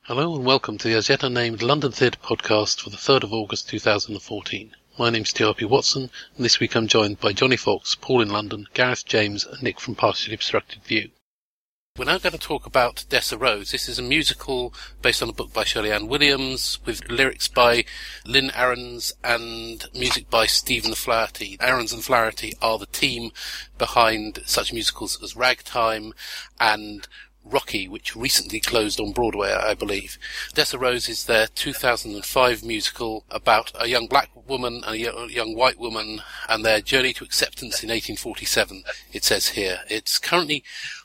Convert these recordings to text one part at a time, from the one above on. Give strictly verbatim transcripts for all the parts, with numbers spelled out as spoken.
Hello and welcome to the as yet unnamed London Theatre podcast for the third of August two thousand fourteen. My name's T R P Watson, and this week I'm joined by Johnny Fox, Paul in London, Gareth James and Nick from Partially Obstructed View. We're now going to talk about Dessa Rose. This is a musical based on a book by Shirley Ann Williams with lyrics by Lynn Ahrens and music by Stephen Flaherty. Ahrens and Flaherty are the team behind such musicals as Ragtime and Rocky, which recently closed on Broadway, I believe. Dessa Rose is their two thousand five musical about a young black woman and a young white woman and their journey to acceptance in eighteen forty-seven, it says here. It's currently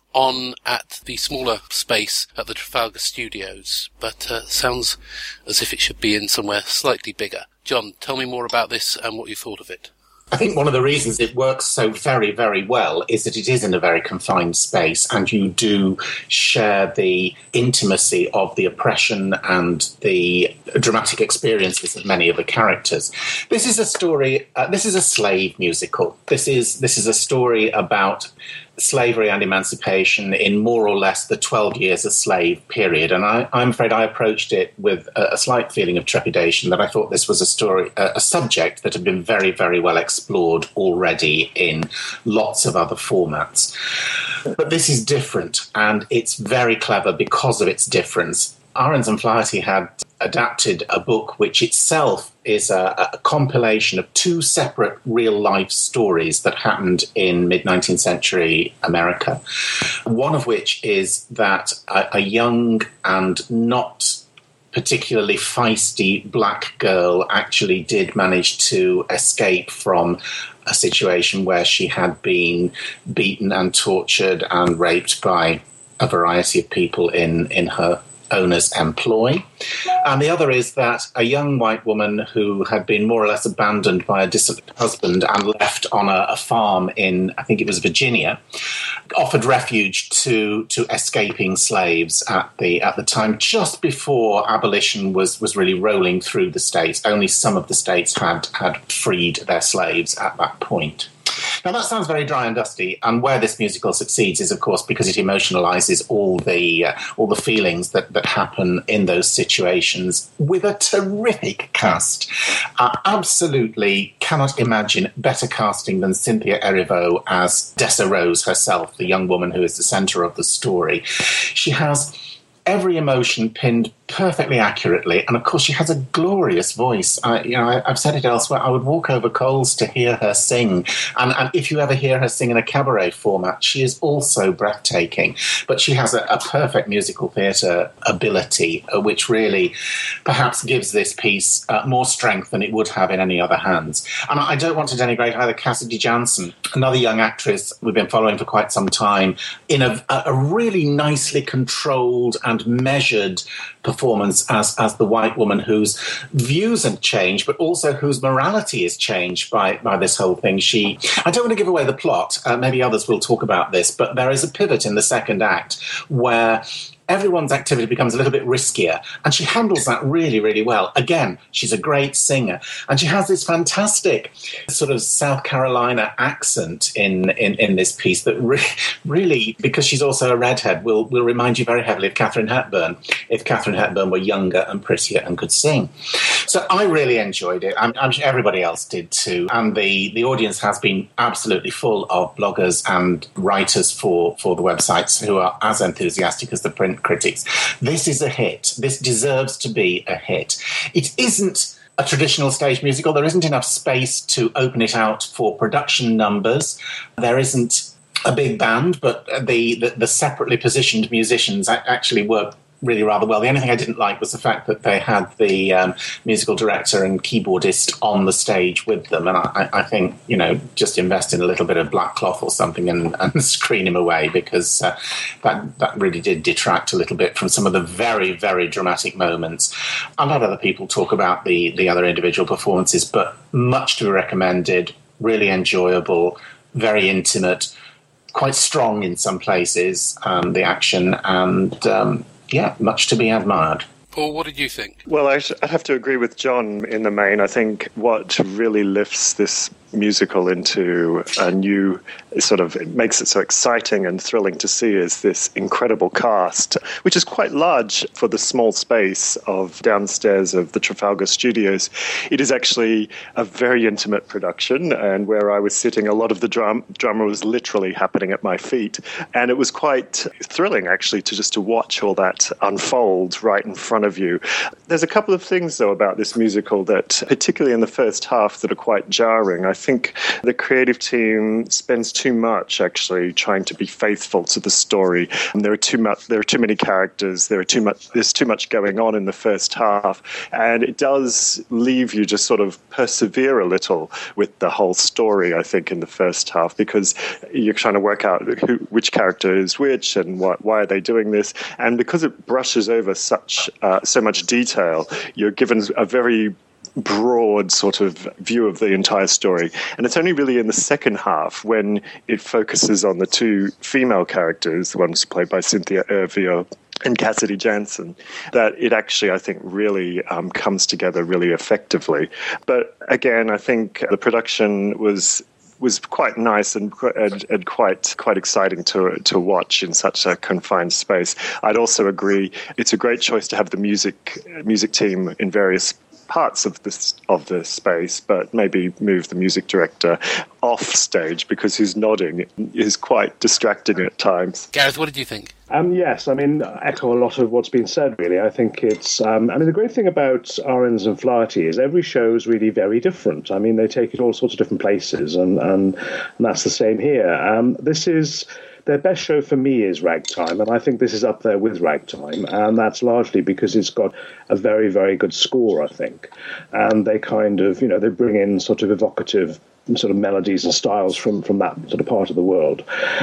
on at the smaller space at the Trafalgar Studios, but uh, sounds as if it should be in somewhere slightly bigger. John, tell me more about this and what you thought of it. I think one of the reasons it works so very, very well is that it is in a very confined space and you do share the intimacy of the oppression and the dramatic experiences of many of the characters. This is a story, uh, this is a slave musical. This is, this is a story about slavery and emancipation in more or less the twelve years a slave period. And I, I'm afraid I approached it with a, a slight feeling of trepidation that I thought this was a story, a, a subject that had been very, very well explored already in lots of other formats. But this is different, and it's very clever because of its difference. Ahrens and Flaherty had adapted a book which itself is a, a compilation of two separate real-life stories that happened in mid-nineteenth century America. One of which is that a, a young and not particularly feisty black girl actually did manage to escape from a situation where she had been beaten and tortured and raped by a variety of people in, in her owner's employ. And the other is that a young white woman who had been more or less abandoned by a distant husband and left on a, a farm in, I think it was Virginia, offered refuge to, to escaping slaves at the at the time, just before abolition was, was really rolling through the states. Only some of the states had, had freed their slaves at that point. Now, that sounds very dry and dusty, and where this musical succeeds is, of course, because it emotionalizes all the uh, all the feelings that, that happen in those situations with a terrific cast. I absolutely cannot imagine better casting than Cynthia Erivo as Dessa Rose herself, the young woman who is the center of the story. She has every emotion pinned perfectly accurately, and of course she has a glorious voice. I, you know, I, I've said it elsewhere. I would walk over coals to hear her sing, and, and if you ever hear her sing in a cabaret format, she is also breathtaking. But she has a, a perfect musical theatre ability, uh, which really perhaps gives this piece uh, more strength than it would have in any other hands. And I don't want to denigrate either Cassidy Jansen, another young actress we've been following for quite some time, in a, a really nicely controlled and measured performance as as the white woman whose views have changed, but also whose morality is changed by by this whole thing. She, I don't want to give away the plot. Uh, maybe others will talk about this, but there is a pivot in the second act where everyone's activity becomes a little bit riskier, and she handles that really, really well. Again, she's a great singer, and she has this fantastic sort of South Carolina accent in, in, in this piece that re- really, because she's also a redhead, will will remind you very heavily of Katharine Hepburn, if Katharine Hepburn were younger and prettier and could sing. So I really enjoyed it. I'm, I'm sure everybody else did too, and the, the audience has been absolutely full of bloggers and writers for, for the websites who are as enthusiastic as the print critics. This is a hit. This deserves to be a hit. It isn't a traditional stage musical. There isn't enough space to open it out for production numbers. There isn't a big band, but the, the, the separately positioned musicians actually work really rather well. The only thing I didn't like was the fact that they had the um, musical director and keyboardist on the stage with them, and I, I think, you know, just invest in a little bit of black cloth or something and, and screen him away, because uh, that that really did detract a little bit from some of the very, very dramatic moments. I've had other people talk about the, the other individual performances, but much to be recommended, really enjoyable, very intimate, quite strong in some places, um, the action, and um, yeah, much to be admired. Paul, what did you think? Well, I have to agree with John in the main. I think what really lifts this musical into a new sort of, it makes it so exciting and thrilling to see is this incredible cast, which is quite large for the small space of downstairs of the Trafalgar Studios. It is actually a very intimate production, and where I was sitting, a lot of the drum, drama was literally happening at my feet, and it was quite thrilling actually to just to watch all that unfold right in front of you. There's a couple of things though about this musical that, particularly in the first half, that are quite jarring. I think the creative team spends too much actually trying to be faithful to the story. And there are too much. There are too many characters. There are too much. There's too much going on in the first half, and it does leave you to sort of persevere a little with the whole story. I think in the first half, because you're trying to work out who, which character is which, and what, why are they doing this, and because it brushes over such uh, so much detail, you're given a very broad sort of view of the entire story. And it's only really in the second half when it focuses on the two female characters, the ones played by Cynthia Erivo and Cassidy Jansen, that it actually, I think, really um, comes together really effectively. But again, I think the production was was quite nice and, and, and quite quite exciting to to watch in such a confined space. I'd also agree it's a great choice to have the music music team in various parts of this of the space, but maybe move the music director off stage because his nodding is quite distracting at times. Gareth, what did you think? Um, yes, I mean, I echo a lot of what's been said, really. I think it's, um, I mean, the great thing about Ahrens and Flaherty is every show is really very different. I mean, they take it all sorts of different places, and, and, and that's the same here. Um, this is... Their best show for me is Ragtime, and I think this is up there with Ragtime, and that's largely because it's got a very, very good score, I think. And they kind of, you know, they bring in sort of evocative sort of melodies and styles from, from that sort of part of the world.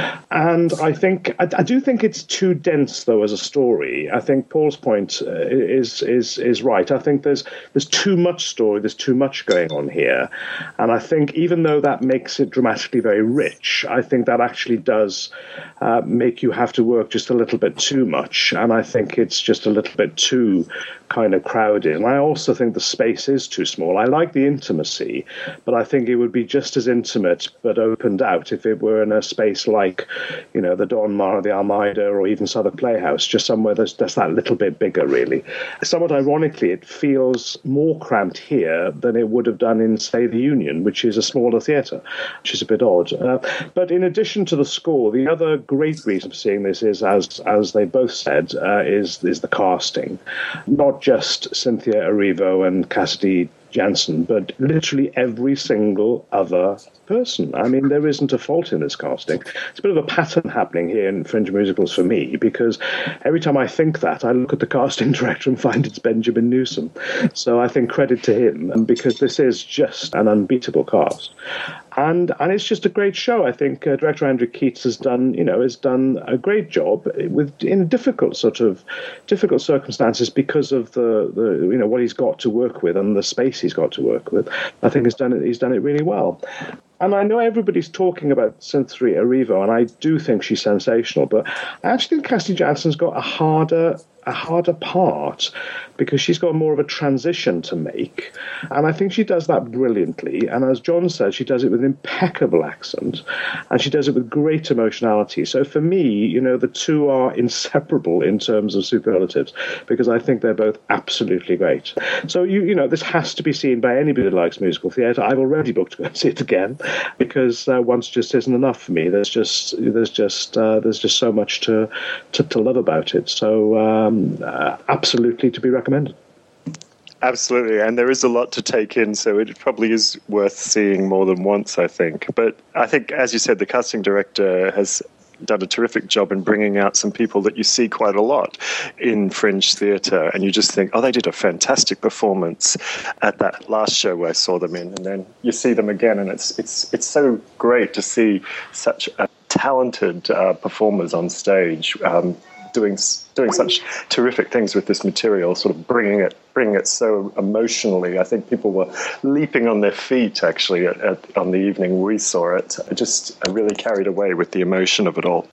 And I think, I, I do think it's too dense, though, as a story. I think Paul's point uh, is is is right. I think there's there's too much story, there's too much going on here. And I think even though that makes it dramatically very rich, I think that actually does uh, make you have to work just a little bit too much. And I think it's just a little bit too kind of crowded. And I also think the space is too small. I like the intimacy, but I think it would be just as intimate but opened out if it were in a space like, you know, the Donmar or the Almeida or even Southwark Playhouse, just somewhere that's, that's that little bit bigger, really. Somewhat ironically, it feels more cramped here than it would have done in, say, the Union, which is a smaller theatre, which is a bit odd. Uh, but in addition to the score, the other great reason for seeing this is, as as they both said, uh, is, is the casting. Not just Cynthia Erivo and Cassidy Jansen, but literally every single other person. I mean, there isn't a fault in this casting. It's a bit of a pattern happening here in Fringe musicals for me, because every time I think that, I look at the casting director and find it's Benjamin Newsom. So I think credit to him, because this is just an unbeatable cast. And and it's just a great show. I think uh, director Andrew Keats has done, you know, has done a great job with in difficult sort of difficult circumstances because of the, the you know what he's got to work with and the space he's got to work with. I think he's done it. He's done it really well. And I know everybody's talking about Cynthia Erivo, and I do think she's sensational. But I actually think Cassidy Jansen's got a harder a harder part because she's got more of a transition to make. And I think she does that brilliantly. And as John said, she does it with an impeccable accent, and she does it with great emotionality. So for me, you know, the two are inseparable in terms of superlatives, because I think they're both absolutely great. So, you you know, this has to be seen by anybody that likes musical theatre. I've already booked to go and see it again, because uh, once just isn't enough for me. There's just there's just uh, there's just so much to, to, to love about it. So um, uh, absolutely to be recommended. Absolutely, and there is a lot to take in, so it probably is worth seeing more than once, I think. But I think, as you said, the casting director has done a terrific job in bringing out some people that you see quite a lot in Fringe theatre, and you just think, oh, they did a fantastic performance at that last show where I saw them in, and then you see them again, and it's it's it's so great to see such a talented uh, performers on stage. Um, doing doing such terrific things with this material, sort of bringing it bringing it so emotionally. I think people were leaping on their feet, actually, at, at, on the evening we saw it. I just I really carried away with the emotion of it all.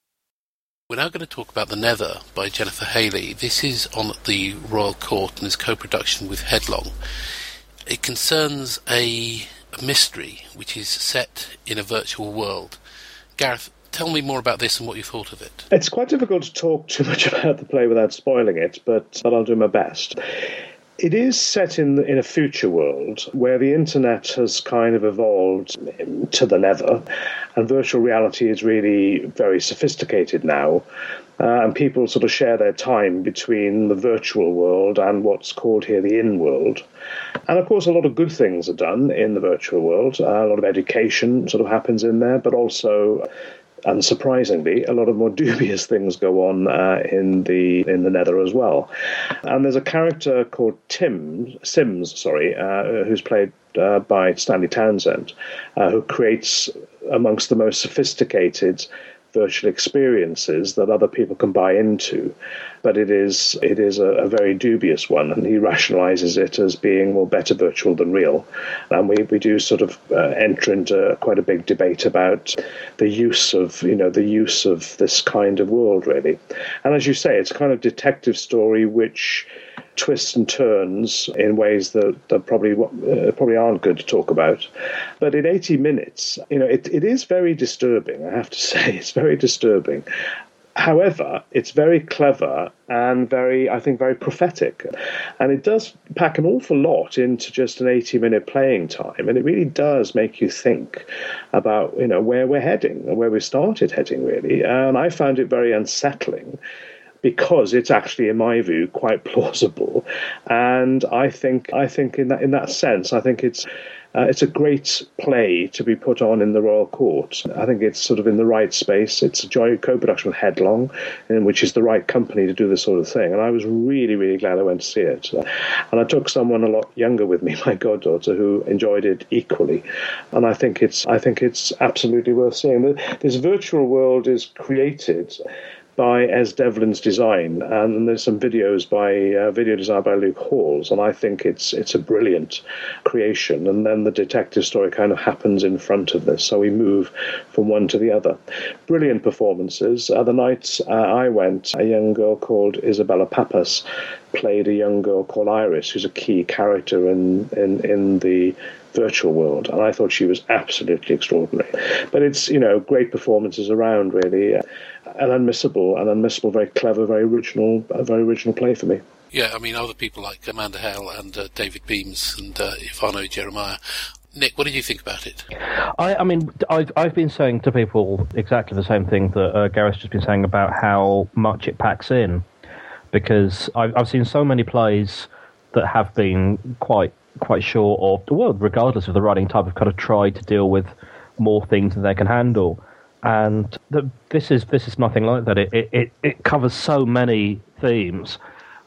We're now going to talk about The Nether by Jennifer Haley. This is on at the Royal Court and is co-production with Headlong. It concerns a a mystery which is set in a virtual world. Gareth, tell me more about this and what you thought of it. It's quite difficult to talk too much about the play without spoiling it, but, but I'll do my best. It is set in in a future world where the internet has kind of evolved to the nether, and virtual reality is really very sophisticated now. Uh, and people sort of share their time between the virtual world and what's called here the in-world. And, of course, a lot of good things are done in the virtual world. Uh, a lot of education sort of happens in there, but also, unsurprisingly, a lot of more dubious things go on uh, in the in the nether as well. And there's a character called Tim Sims, sorry, uh, who's played uh, by Stanley Townsend, uh, who creates amongst the most sophisticated virtual experiences that other people can buy into, but it is it is a, a very dubious one, and he rationalizes it as being more better virtual than real. And we, we do sort of uh, enter into quite a big debate about the use of you know the use of this kind of world, really. And as you say, it's a kind of detective story which twists and turns in ways that, that probably uh, probably aren't good to talk about. But in eighty minutes, you know, it, it is very disturbing, I have to say. It's very disturbing. However, it's very clever and very, I think, very prophetic. And it does pack an awful lot into just an eighty-minute playing time. And it really does make you think about, you know, where we're heading and where we started heading, really. And I found it very unsettling, because it's actually, in my view, quite plausible. And I think, I think in that in that sense, I think it's uh, it's a great play to be put on in the Royal Court. I think it's sort of in the right space. It's a joint co-production with Headlong, in which is the right company to do this sort of thing. And I was really, really glad I went to see it. And I took someone a lot younger with me, my goddaughter, who enjoyed it equally. And I think it's I think it's absolutely worth seeing. This virtual world is created by Es Devlin's design, and there's some videos by uh, video designed by Luke Halls, and I think it's it's a brilliant creation. And then the detective story kind of happens in front of this, so we move from one to the other. Brilliant performances. Uh, the night uh, I went, a young girl called Isabella Pappas played a young girl called Iris, who's a key character in in, in the virtual world, and I thought she was absolutely extraordinary. But it's, you know, great performances around, really. An unmissable, an unmissable, very clever, very original, a very original play for me. Yeah, I mean, other people like Amanda Hale and uh, David Beams and uh, Ifano Jeremiah. Nick, what did you think about it? I, I mean, I've, I've been saying to people exactly the same thing that uh, Gareth's just been saying about how much it packs in, because I've, I've seen so many plays that have been quite quite short, or, well, regardless of the writing type, have kind of tried to deal with more things than they can handle. And the, this is this is nothing like that. It, it it covers so many themes,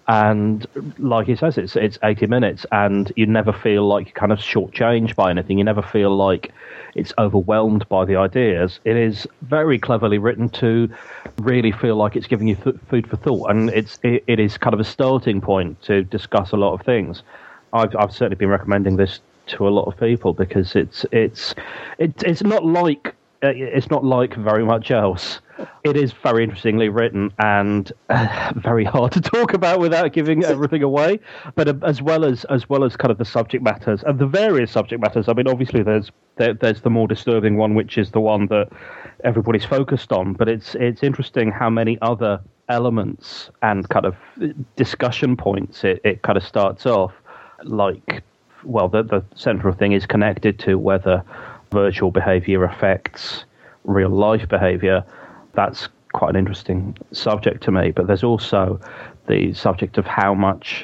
and like he says, it's it's eighty minutes, and you never feel like you're kind of shortchanged by anything. You never feel like it's overwhelmed by the ideas. It is very cleverly written to really feel like it's giving you th- food for thought, and it's it, it is kind of a starting point to discuss a lot of things. I've I've certainly been recommending this to a lot of people because it's it's it's it's not like. It's not like very much else. It is very interestingly written and uh, very hard to talk about without giving everything away. But uh, as well as as well as kind of the subject matters and the various subject matters. I mean, obviously there's there, there's the more disturbing one, which is the one that everybody's focused on. But it's it's interesting how many other elements and kind of discussion points it, it kind of starts off. Like, well, the the central thing is connected to whether virtual behavior affects real life behavior. That's quite an interesting subject to me. But there's also the subject of how much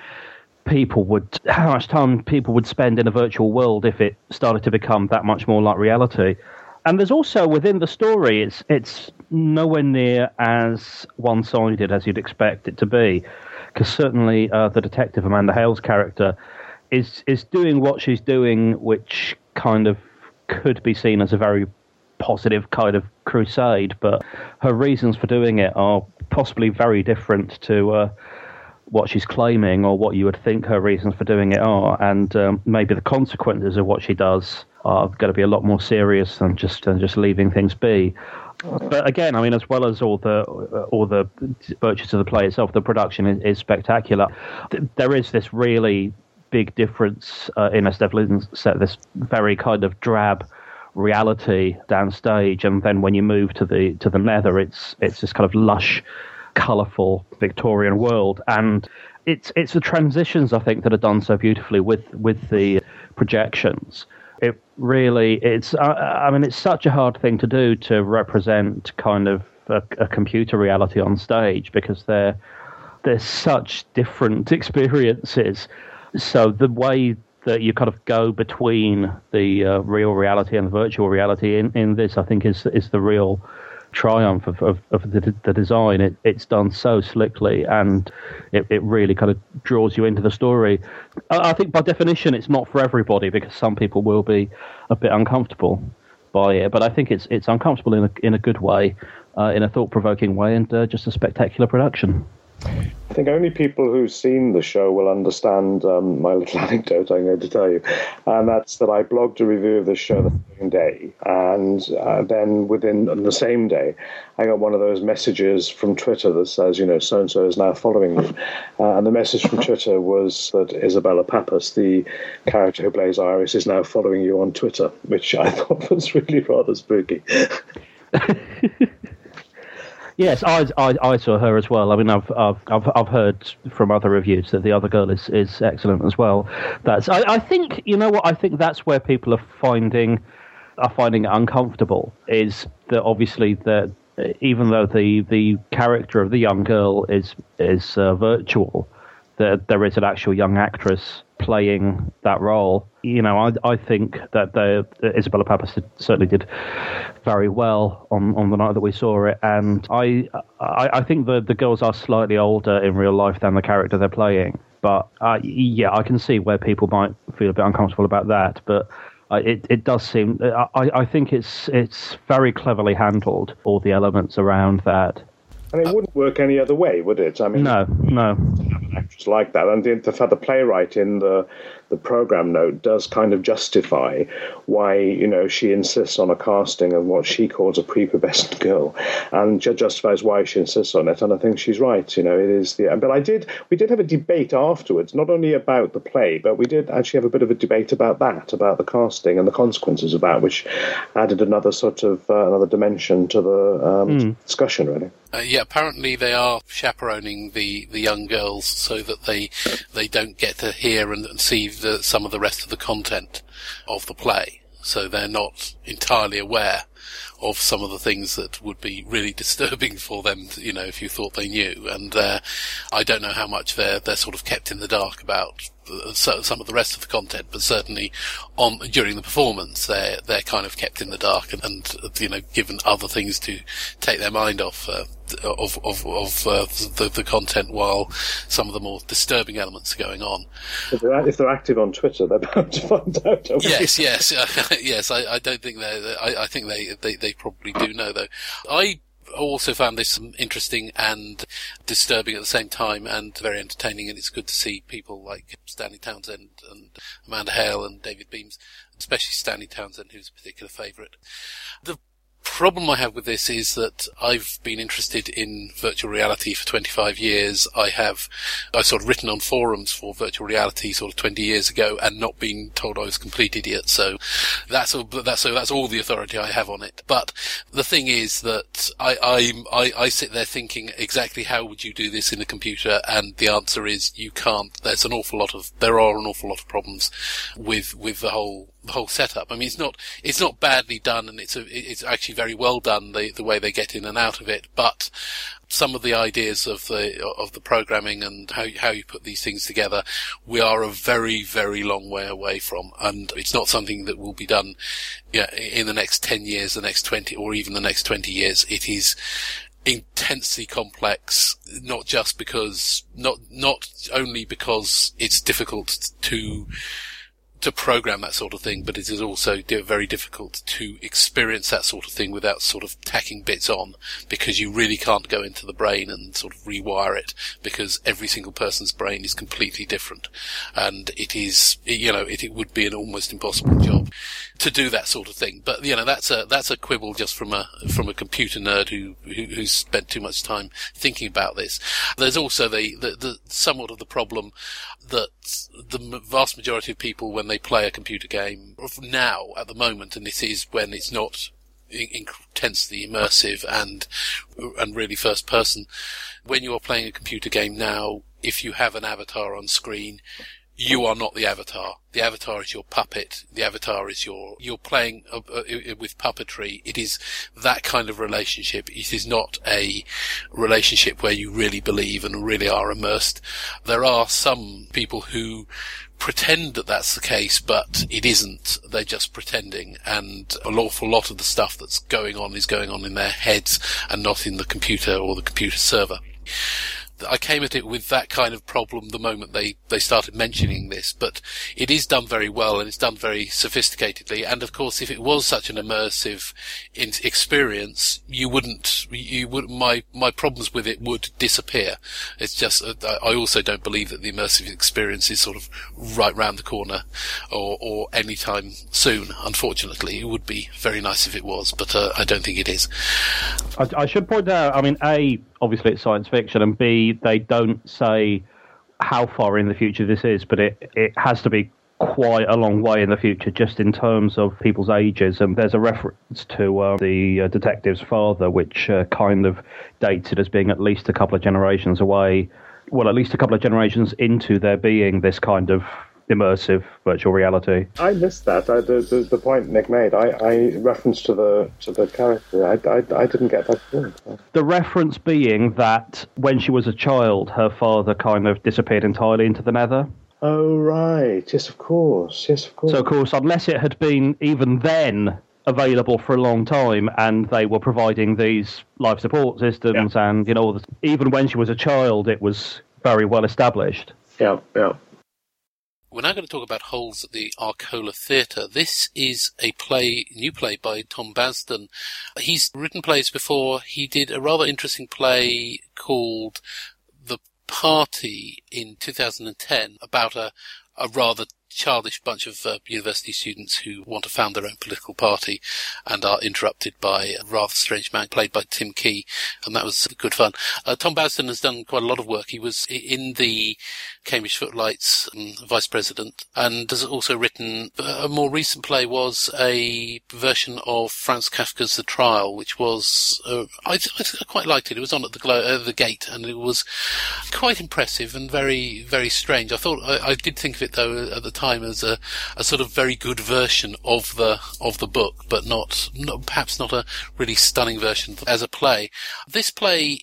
people would, how much time people would spend in a virtual world if it started to become that much more like reality. And there's also within the story, it's it's nowhere near as one-sided as you'd expect it to be, because certainly uh, the detective Amanda Hale's character is is doing what she's doing, which kind of could be seen as a very positive kind of crusade, but her reasons for doing it are possibly very different to uh, what she's claiming or what you would think her reasons for doing it are, and um, maybe the consequences of what she does are going to be a lot more serious than just than just leaving things be. But again, I mean, as well as all the all the virtues of the play itself, the production is, is spectacular. There is this really big difference uh, in S. Devlin set this very kind of drab reality downstage, and then when you move to the to the Nether, it's it's this kind of lush, colourful Victorian world, and it's it's the transitions I think that are done so beautifully with with the projections. It really it's uh, I mean it's such a hard thing to do to represent kind of a, a computer reality on stage, because they're they're such different experiences. So the way that you kind of go between the uh, real reality and the virtual reality in, in this, I think, is is the real triumph of, of, of the, the design. It, it's done so slickly, and it, it really kind of draws you into the story. I, I think by definition it's not for everybody, because some people will be a bit uncomfortable by it, but I think it's it's uncomfortable in a, in a good way, uh, in a thought-provoking way, and uh, just a spectacular production. I think only people who've seen the show will understand um, my little anecdote I'm going to tell you, and that's that I blogged a review of the show the following day, and uh, then within the same day I got one of those messages from Twitter that says, you know, so-and-so is now following you, uh, and the message from Twitter was that Isabella Pappas, the character who plays Iris, is now following you on Twitter, which I thought was really rather spooky. Yes, I, I I saw her as well. I mean, I've I've I've I've heard from other reviews that the other girl is, is excellent as well. That's I, I think you know what I think that's where people are finding are finding it uncomfortable, is that obviously that even though the, the character of the young girl is is uh, virtual, that there is an actual young actress playing that role. You know, I I think that the Isabella Pappas certainly did very well on, on the night that we saw it, and I I, I think the the girls are slightly older in real life than the character they're playing. But uh, yeah, I can see where people might feel a bit uncomfortable about that. But uh, it it does seem I I think it's it's very cleverly handled, all the elements around that. And it wouldn't work any other way, would it? I mean, no, no. Actors like that, and the, the fact the playwright in the the program note does kind of justify why, you know, she insists on a casting of what she calls a prepubescent girl, and justifies why she insists on it. And I think she's right. You know, it is the. But I did. We did have a debate afterwards, not only about the play, but we did actually have a bit of a debate about that, about the casting and the consequences of that, which added another sort of uh, another dimension to the um, mm. discussion, really. Uh, yeah, apparently they are chaperoning the, the young girls so that they they don't get to hear and, and see the, some of the rest of the content of the play. So they're not entirely aware of some of the things that would be really disturbing for them, you know, if you thought they knew. And uh, I don't know how much they're they're sort of kept in the dark about uh, so, some of the rest of the content, but certainly on during the performance, they're they're kind of kept in the dark and, and you know, given other things to take their mind off uh, of of of uh, the, the content while some of the more disturbing elements are going on. If they're, if they're active on Twitter, they're bound to find out. Yes, yes, uh, yes. I, I don't think they. I, I think they, they they probably do know, though. I also found this interesting and disturbing at the same time, and very entertaining. And it's good to see people like Stanley Townsend and Amanda Hale and David Beams, especially Stanley Townsend, who's a particular favourite. The problem I have with this is that I've been interested in virtual reality for twenty-five years. I have, I sort of written on forums for virtual reality sort of twenty years ago and not been told I was a complete idiot. So that's all, that's, so that's all the authority I have on it. But the thing is that I, I, I, I sit there thinking exactly how would you do this in a computer? And the answer is you can't. There's an awful lot of, there are an awful lot of problems with, with the whole, the whole setup. I mean, it's not, it's not badly done, and it's a, it's actually very well done, the, the way they get in and out of it, but some of the ideas of the, of the programming and how, how you put these things together, we are a very, very long way away from, and it's not something that will be done, yeah, in the next ten years, the next twenty, or even the next twenty years. It is intensely complex, not just because, not, not only because it's difficult to, to program that sort of thing, but it is also very difficult to experience that sort of thing without sort of tacking bits on, because you really can't go into the brain and sort of rewire it, because every single person's brain is completely different. And it is, you know, it, it would be an almost impossible job to do that sort of thing. But, you know, that's a, that's a quibble just from a, from a computer nerd who, who who's spent too much time thinking about this. There's also the, the, the somewhat of the problem that the vast majority of people, when they play a computer game now, at the moment, and this is when it's not intensely immersive and and really first person, when you are playing a computer game now, if you have an avatar on screen, you are not the avatar. The avatar is your puppet. The avatar is your, you're playing uh, uh, with puppetry. It is that kind of relationship. It is not a relationship where you really believe and really are immersed. There are some people who pretend that that's the case, but it isn't. They're just pretending, and an awful lot of the stuff that's going on is going on in their heads and not in the computer or the computer server. I came at it with that kind of problem the moment they, they started mentioning this, but it is done very well and it's done very sophisticatedly. And of course, if it was such an immersive in- experience, you wouldn't, you would, my, my problems with it would disappear. It's just, uh, I also don't believe that the immersive experience is sort of right round the corner or, or any time soon. Unfortunately, it would be very nice if it was, but uh, I don't think it is. I, I should point out, I mean, A, obviously it's science fiction, and B, they don't say how far in the future this is, but it, it has to be quite a long way in the future, just in terms of people's ages. And there's a reference to uh, the uh, detective's father, which uh, kind of dates it as being at least a couple of generations away, well, at least a couple of generations into there being this kind of immersive virtual reality. I missed that. I, the, the the point Nick made. I, I referenced to the to the character. I, I, I didn't get that point. The reference being that when she was a child, her father kind of disappeared entirely into the nether. Oh right, yes, of course, yes, of course. So of course, unless it had been even then available for a long time, and they were providing these life support systems, yeah. and you know, even when she was a child, it was very well established. Yeah, yeah. We're now going to talk about Holes at the Arcola Theatre. This is a play, new play by Tom Basden. He's written plays before. He did a rather interesting play called The Party in two thousand ten about a, a rather childish bunch of uh, university students who want to found their own political party and are interrupted by a rather strange man played by Tim Key, and that was good fun. Uh, Tom Basden has done quite a lot of work. He was in the Cambridge Footlights um, vice president, and has also written a more recent play was a version of Franz Kafka's The Trial, which was uh, I, I quite liked it. It was on at the, Glo- uh, the Gate, and it was quite impressive and very very strange. I thought I, I did think of it though at the time as a, a sort of very good version of the of the book, but not, not perhaps not a really stunning version as a play. This play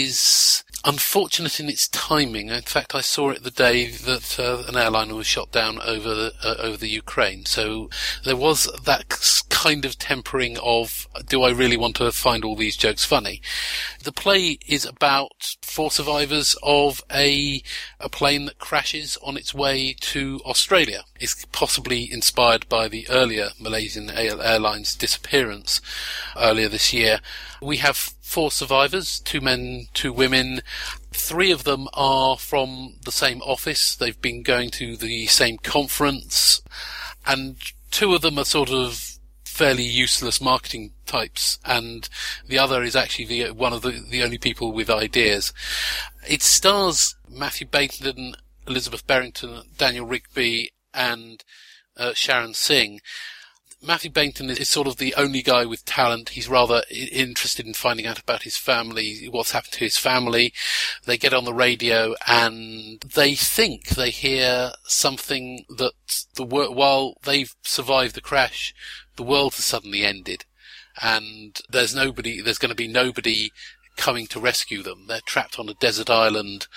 is unfortunate in its timing. In fact, I saw it the day that uh, an airliner was shot down over the, uh, over the Ukraine. So there was that kind of tempering of, do I really want to find all these jokes funny? The play is about four survivors of a a plane that crashes on its way to Australia. It's possibly inspired by the earlier Malaysian Airlines disappearance earlier this year. We have four survivors, two men, two women. Three of them are from the same office. They've been going to the same conference, and two of them are sort of fairly useless marketing types, and the other is actually the one of the, the only people with ideas. It stars Matthew Bateman, Elizabeth Barrington, Daniel Rigby, and uh, Sharon Singh. Matthew Bainton is sort of the only guy with talent. He's rather interested in finding out about his family, what's happened to his family. They get on the radio and they think they hear something that the wor- while they've survived the crash, the world has suddenly ended, and there's nobody, there's going to be nobody coming to rescue them. They're trapped on a desert island,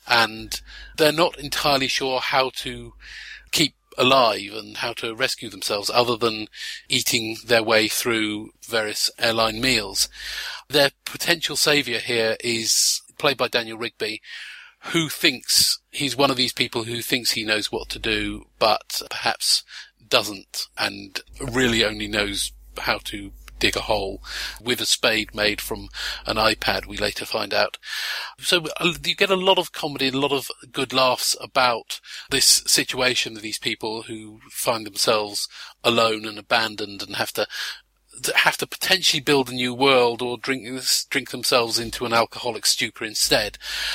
and they're not entirely sure how to keep alive and how to rescue themselves other than eating their way through various airline meals. Their potential saviour here is played by Daniel Rigby, who thinks he's one of these people who thinks he knows what to do, but perhaps doesn't, and really only knows how to dig a hole with a spade made from an iPad, we later find out. So uh, you get a lot of comedy, a lot of good laughs about this situation of these people who find themselves alone and abandoned and have to have to potentially build a new world or drink drink themselves into an alcoholic stupor instead.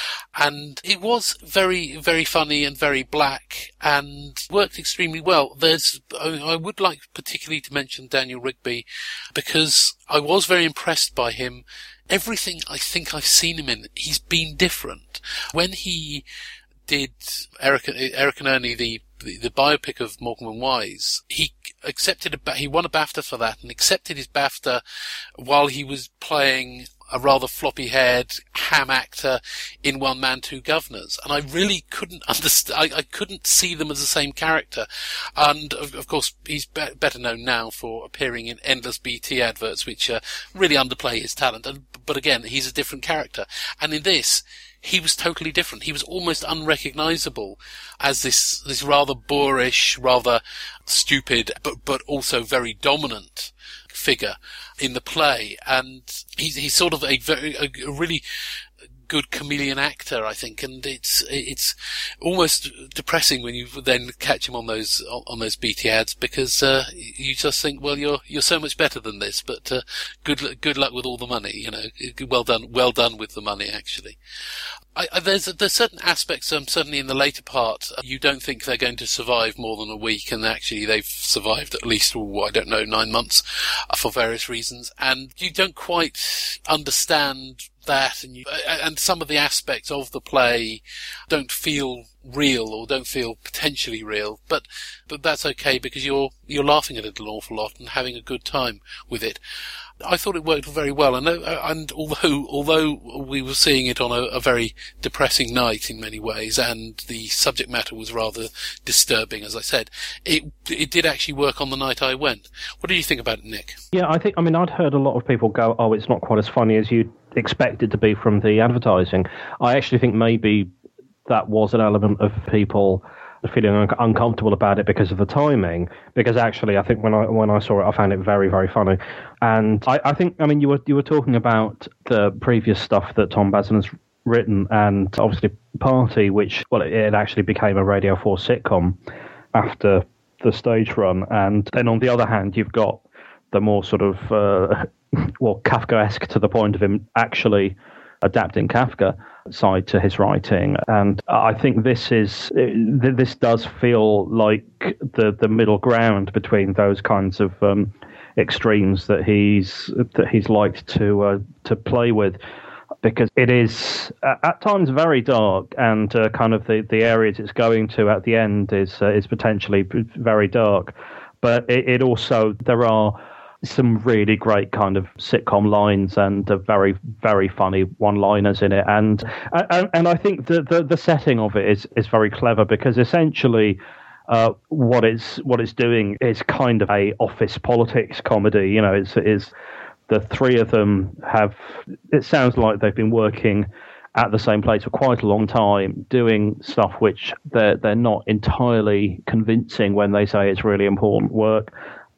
And it was very, very funny and very black and worked extremely well. There's, I would like particularly to mention Daniel Rigby, because I was very impressed by him. Everything I think I've seen him in, he's been different. When he did Eric, Eric and Ernie, the The, the biopic of Morecambe and Wise, he accepted a, he won a BAFTA for that and accepted his BAFTA while he was playing a rather floppy-haired ham actor in One Man, Two Governors. And I really couldn't understand, I, I couldn't see them as the same character. And of, of course, he's be- better known now for appearing in endless B T adverts, which uh, really underplay his talent. And, but again, he's a different character. And in this, he was totally different. He was almost unrecognizable as this, this rather boorish, rather stupid, but, but also very dominant figure in the play. And he's, he's sort of a very, a, a really good chameleon actor, I think, and it's it's almost depressing when you then catch him on those on those B T ads, because uh, you just think, well, you're you're so much better than this, but uh, good good luck with all the money, you know. Well done, well done with the money, actually. I, I, there's there's certain aspects, um, certainly in the later part, uh, you don't think they're going to survive more than a week, and actually they've survived at least, oh, I don't know, nine months uh, for various reasons, and you don't quite understand that, and you, and some of the aspects of the play don't feel real or don't feel potentially real, but but that's okay, because you're you're laughing at it an awful lot and having a good time with it. I thought it worked very well, and and although although we were seeing it on a, a very depressing night in many ways, and the subject matter was rather disturbing, as I said, it it did actually work on the night I went. What do you think about it, Nick? Yeah, I think I mean I'd heard a lot of people go, "Oh, it's not quite as funny as you'd expect it to be from the advertising." I actually think maybe that was an element of people feeling un- uncomfortable about it because of the timing. Because actually, I think when I when I saw it, I found it very, very funny. And I, I think, I mean, you were you were talking about the previous stuff that Tom Bazin has written, and obviously Party, which, well, it, it actually became a Radio four sitcom after the stage run. And then on the other hand, you've got the more sort of uh, well, Kafkaesque to the point of him actually adapting Kafka side to his writing. And I think this is this does feel like the the middle ground between those kinds of um, extremes that he's that he's liked to uh, to play with, because it is uh, at times very dark, and uh, kind of the, the areas it's going to at the end is uh, is potentially very dark, but it, it also there are some really great kind of sitcom lines and uh, very, very funny one-liners in it. And and, and I think the, the, the setting of it is, is very clever, because essentially uh, what it's what it's doing is kind of a office politics comedy. You know, it's is the three of them have, it sounds like they've been working at the same place for quite a long time, doing stuff which they're, they're not entirely convincing when they say it's really important work.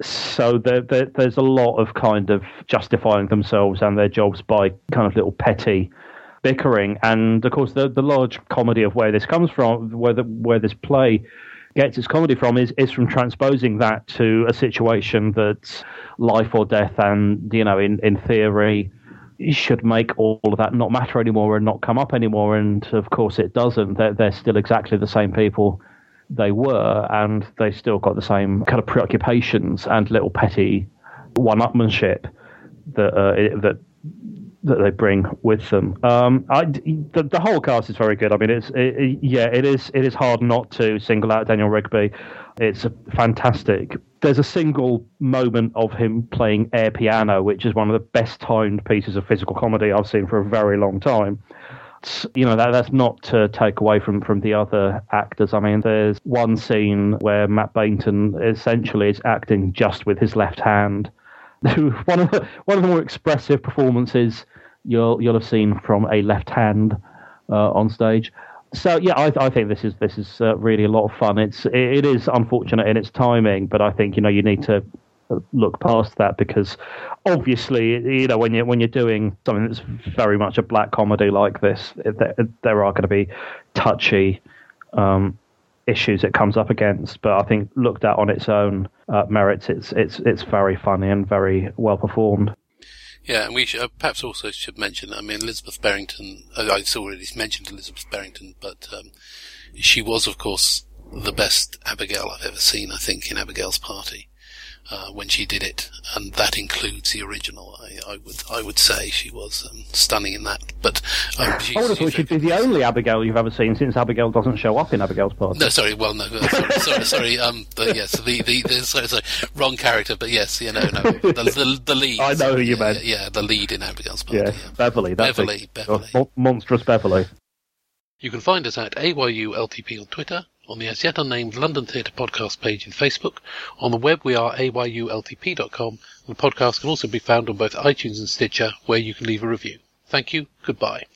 So there, there, there's a lot of kind of justifying themselves and their jobs by kind of little petty bickering. And of course, the the large comedy of where this comes from, where the, where this play gets its comedy from, is is from transposing that to a situation that's life or death, and you know, in in theory, should make all of that not matter anymore and not come up anymore. And of course, it doesn't. They're, they're still exactly the same people they were, and they still got the same kind of preoccupations and little petty one-upmanship that uh, that that they bring with them. Um, I, the, the whole cast is very good. I mean, it's it, it, yeah, it is it is hard not to single out Daniel Rigby. It's a fantastic. There's a single moment of him playing air piano, which is one of the best timed pieces of physical comedy I've seen for a very long time. You know, that that's not to take away from, from the other actors. I mean, there's one scene where Matt Bainton essentially is acting just with his left hand. one of the one of the more expressive performances you'll you'll have seen from a left hand uh, on stage. So yeah, I, I think this is this is uh, really a lot of fun. It's it, it is unfortunate in its timing, but I think you know you need to look past that because obviously you know when you when you're doing something that's very much a black comedy like this, there, there are going to be touchy um, issues it comes up against. But I think looked at on its own uh, merits, it's it's it's very funny and very well performed. Yeah, and we should, uh, perhaps also should mention, I mean, Elizabeth Barrington, uh, I already mentioned Elizabeth Barrington, but um, she was, of course, the best Abigail I've ever seen, I think, in Abigail's Party, uh, when she did it, and that includes the original. I, I would I would say she was um, stunning in that. But um, I would have thought she'd be the only Abigail you've ever seen, since Abigail doesn't show up in Abigail's Party. No, sorry, well, no, uh, sorry, sorry, sorry, um, but yes, the, the, the sorry, sorry, wrong character, but yes, you know, no, the, the, the lead. I know who you yeah, meant. Yeah, yeah, the lead in Abigail's Party. Yeah, yeah. Beverly. That's Beverly, it. Beverly. Oh, monstrous Beverly. You can find us at A Y U L T P on Twitter, on the as yet unnamed London Theatre Podcast page in Facebook. On the web, we are A Y U L T P dot com, and the podcast can also be found on both iTunes and Stitcher, where you can leave a review. Thank you. Goodbye.